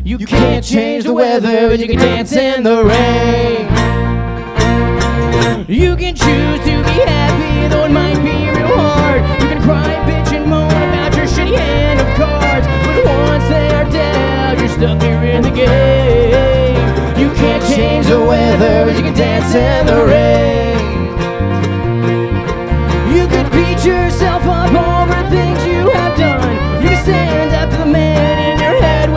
You can't change the weather, but you can dance in the rain. You can choose to be happy, though it might be real hard. You can cry, bitch, and moan about your shitty hand of cards, but once they're dealt, you're stuck here in the game. You can't change the weather, but you can dance in the rain.